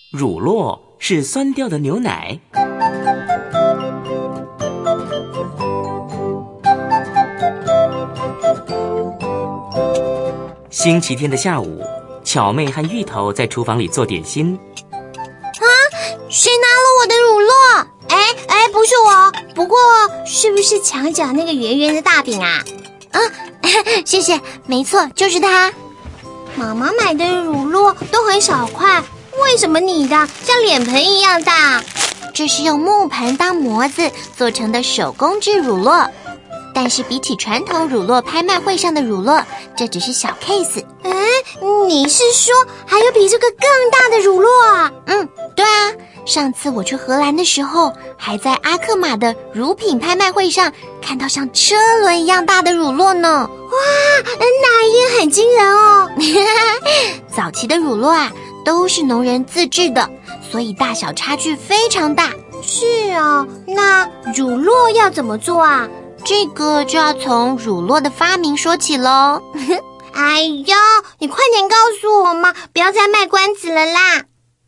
乳酪是酸掉的牛奶。星期天的下午，巧妹和芋头在厨房里做点心。 谁拿了我的乳酪？不是我，不过是不是墙角那个圆圆的大饼啊？谢谢，没错，就是它。妈妈买的乳酪都很小块，为什么你的像脸盆一样大？这是用木盆当模子做成的手工制乳酪，但是比起传统乳酪拍卖会上的乳酪，这只是小 case。你是说还有比这个更大的乳酪啊？对啊，上次我去荷兰的时候，还在阿克玛的乳品拍卖会上看到像车轮一样大的乳酪呢。哇，那也很惊人哦。早期的乳酪啊，都是农人自制的，所以大小差距非常大。是啊，那乳酪要怎么做啊？这个就要从乳酪的发明说起咯。哎呦，你快点告诉我嘛，不要再卖关子了啦。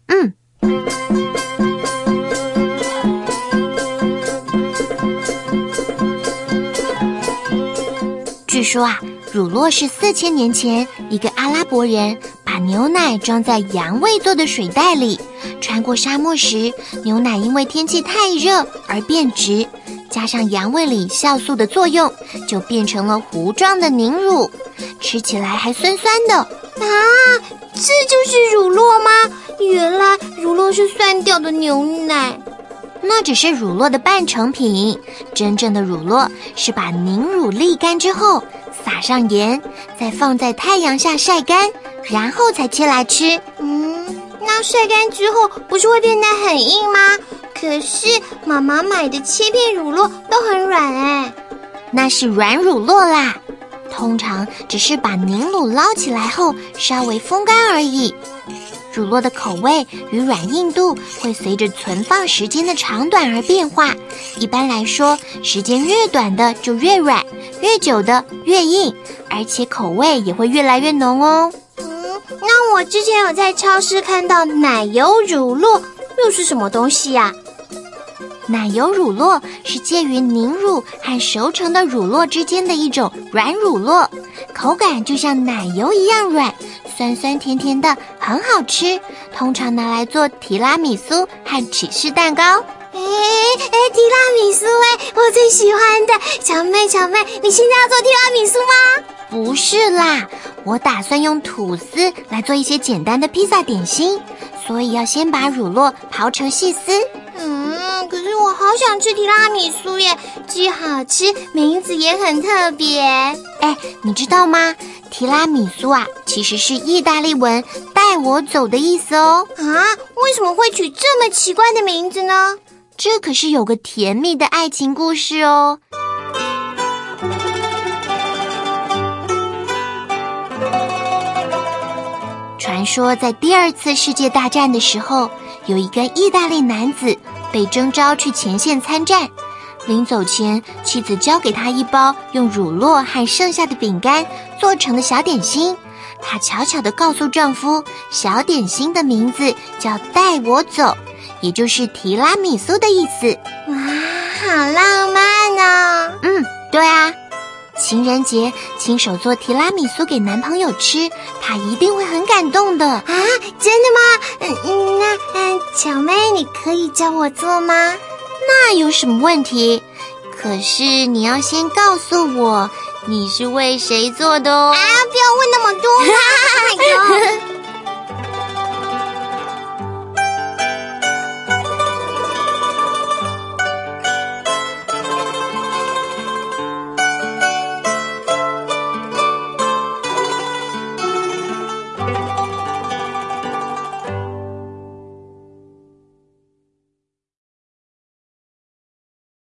据说啊，乳酪是4000年前一个阿拉伯人把牛奶装在羊胃做的水袋里，穿过沙漠时，牛奶因为天气太热而变质，加上羊胃里酵素的作用，就变成了糊状的凝乳，吃起来还酸酸的。这就是乳酪吗？原来乳酪是酸掉的牛奶。那只是乳酪的半成品，真正的乳酪是把凝乳沥干之后，撒上盐，再放在太阳下晒干，然后才切来吃。那晒干之后不是会变得很硬吗？可是妈妈买的切片乳酪都很软那是软乳酪啦。通常只是把凝乳捞起来后稍微风干而已。乳酪的口味与软硬度会随着存放时间的长短而变化，一般来说，时间越短的就越软，越久的越硬，而且口味也会越来越浓哦。那我之前有在超市看到奶油乳酪，又是什么东西呀？奶油乳酪是介于凝乳和熟成的乳酪之间的一种软乳酪，口感就像奶油一样软，酸酸甜甜的，很好吃，通常拿来做提拉米苏和起司蛋糕。提拉米苏我最喜欢的。小妹，你现在要做提拉米苏吗？不是啦，我打算用吐司来做一些简单的披萨点心，所以要先把乳酪刨成细丝。可是我好想吃提拉米苏耶，既好吃，名字也很特别。你知道吗？提拉米苏啊，其实是意大利文带我走的意思哦。为什么会取这么奇怪的名字呢？这可是有个甜蜜的爱情故事哦。传说在第2次世界大战的时候，有一个意大利男子被征召去前线参战，临走前，妻子交给他一包用乳酪和剩下的饼干做成的小点心。他悄悄地告诉丈夫，小点心的名字叫带我走，也就是提拉米苏的意思。哇，好浪漫哦。对啊，情人节亲手做提拉米苏给男朋友吃，他一定会很感动的。真的吗？那巧妹，你可以教我做吗？那有什么问题？可是你要先告诉我你是为谁做的哦。不要问那么多。